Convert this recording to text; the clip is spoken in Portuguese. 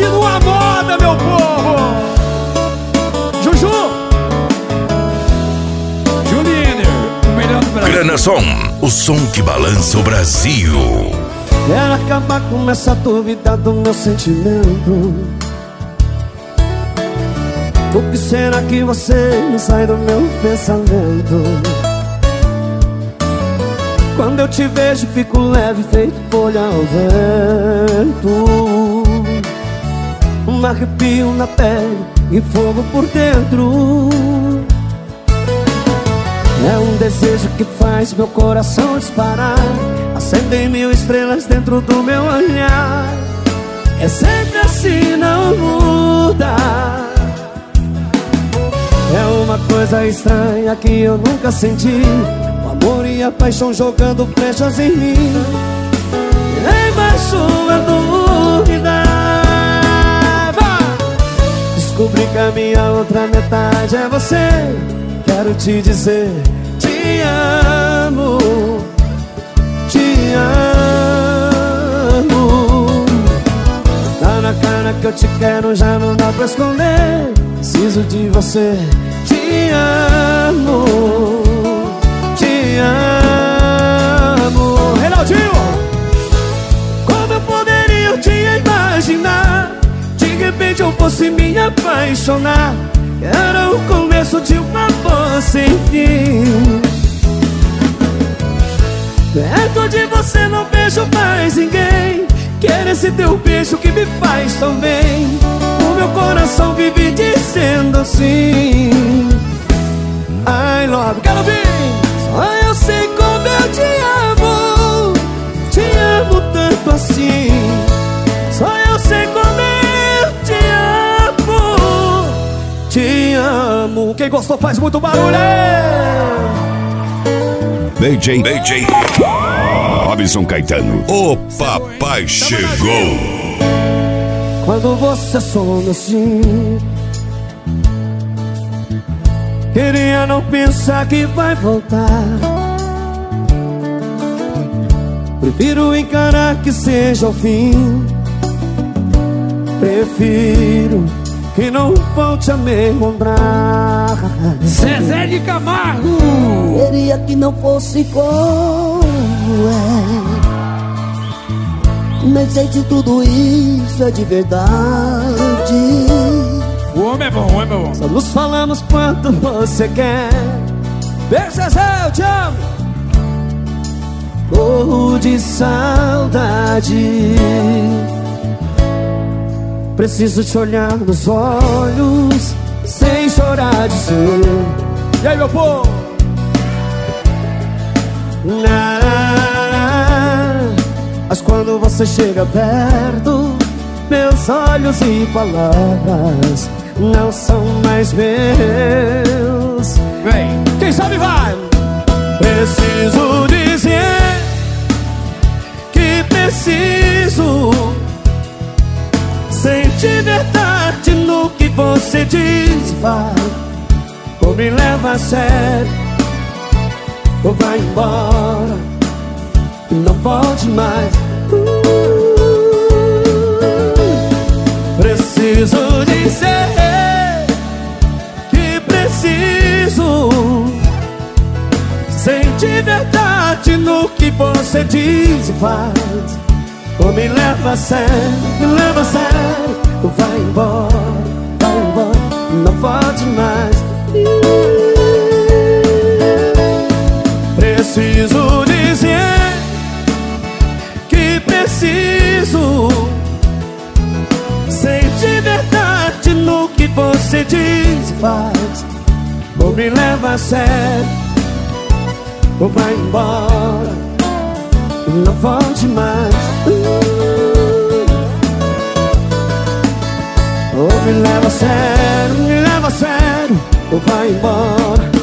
Continua a moda, meu povo. Juju Juliner, o melhor do Brasil. Granação, o som que balança o Brasil. Quero acabar com essa dúvida do meu sentimento. O que será que você não sai do meu pensamento? Quando eu te vejo fico leve, feito folha ao vento. Um arrepio na pele e fogo por dentro. É um desejo que faz meu coração disparar. Acendem mil estrelas dentro do meu olhar. É sempre assim, não muda. É uma coisa estranha que eu nunca senti. O amor e a paixão jogando flechas em mim. Nem mais sua dúvida. Descobri que a minha outra metade é você. Quero te dizer, te amo. Te amo. Tá na cara que eu te quero, já não dá pra esconder. Preciso de você. Te amo. Te amo. Reinaldinho, Como eu poderia te imaginar? De repente eu fosse me apaixonar. Era o começo de um amor sem fim. Perto de você não vejo mais ninguém. Quero esse teu beijo que me faz tão bem. O meu coração vive dizendo assim: I love you. quero ouvir. Só eu sei como eu te amo. Te amo tanto assim. Só eu sei como eu te amo. Te amo. Quem gostou faz muito barulho. DJ Robson Caetano. O papai chegou. Quando você some assim, queria não pensar que vai voltar. Prefiro encarar que seja o fim. Prefiro que não volte a me encontrar. Zezé de Camargo. Queria que não fosse como é. Nem sei se tudo isso é de verdade. O homem é bom, o homem é bom. Só nos falamos quanto você quer. Beijo, Zezé, eu te amo. Morro de saudade. Preciso te olhar nos olhos sem chorar de ser. E aí, meu povo? Mas quando você chega perto, meus olhos e palavras não são mais meus. Vem, quem sabe vai. Preciso dizer que preciso sentir verdade no que você diz e faz. Ou me leva a sério, ou vai embora e não volte mais. Preciso dizer que preciso sentir verdade no que você diz e faz. Ou me leva a sério, ou vai embora, não volte mais. Preciso dizer que preciso sentir verdade no que você diz e faz. Ou me leva a sério, ou vai embora, não volte mais. Ou me leva a sério, ou vai embora,